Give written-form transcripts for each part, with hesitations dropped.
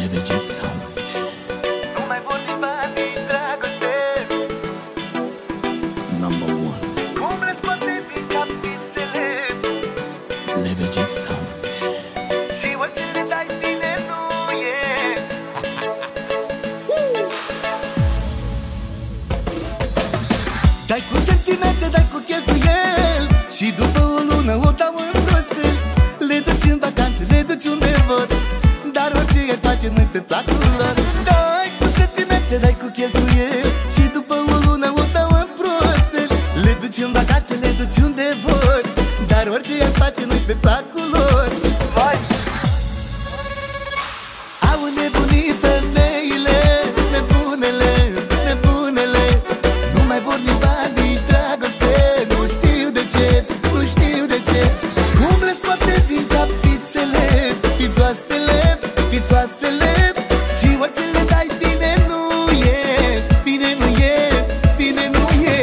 Leverage Sound. Nu mai vorbi bani, dragoste. Number 1. Cum le scoate din cap fițele Leverage Sound. și orice le dai bine nu e. Dai cu sentimente, dai cu cheltuiel și după o lună o dau în prostă. Le duci în vacanțe, le duci unde vor, dar orice ai face nu-i pe placul lor. Dai cu sentimente, dai cu cheltuiel și după o lună o dau în prostă. Le duci în vacanțe, le duci unde vor, dar orice ai face nu-i pe placul lor. Vai! Au nebunit femeile, nebunele, nebunele. Nu mai vor nici bani, nici dragoste. Nu știu de ce, nu știu de ce. Cum le scoate din cap fițele, fițoasele, fițoasele. Și orice le dai bine nu e, bine nu e, bine nu e.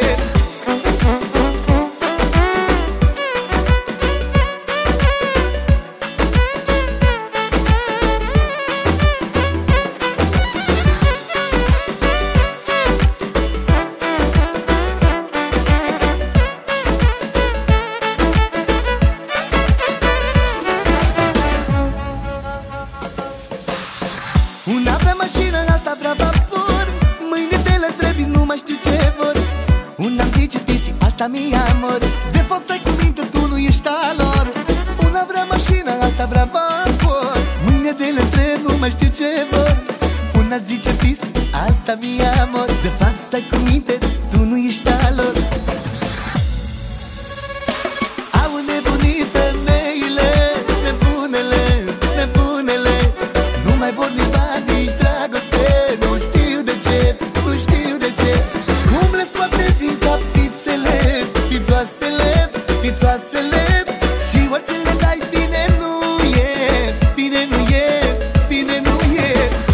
Una vrea mașină, alta vrea vapor. Mâine te le trebuie, nu mai știu ce vor. Una-mi zice pisi, alta mi amor. De fapt stai cu minte, tu nu ești a lor. Una vrea mașină, alta vrea vapor. Mâine te le trebuie, nu mai știu ce vor. Una zice pisi, alta mi amor. De fapt stai cu minte, tu nu ești a lor. Au nebunit femeile, nebunele, nebunele. Nu mai vor nici bani, nici dragoste. Nu știu de ce, nu știu de ce. Cum le scoate din cap fițele, fițoasele, fițoasele. Și orice le dai bine nu e, bine nu e, bine nu e.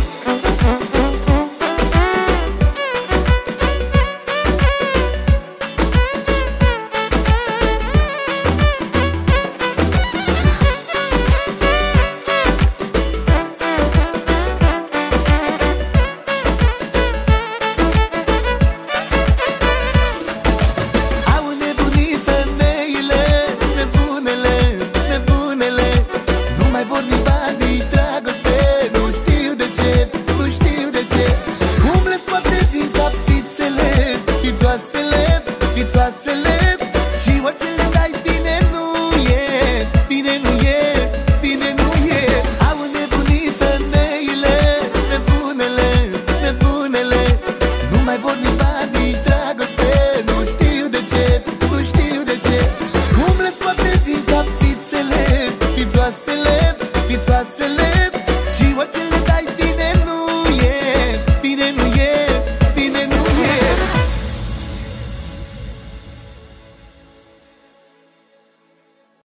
Au nebunit femeile, nebunele, nebunele. Nu mai vor nici bani, nici dragoste. Nu știu de ce, nu știu de ce. Cum le scoate din cap fițele, fițoasele, fițoasele. Și orice le dai bine nu e, bine nu e, bine nu e. Au nebunit femeile, nebunele, nebunele. Nu mai vor nici bani, nici dragoste. Nu știu de ce, nu știu de ce. Cum le scoate din cap fițele, fițoasele, fițoasele. Și orice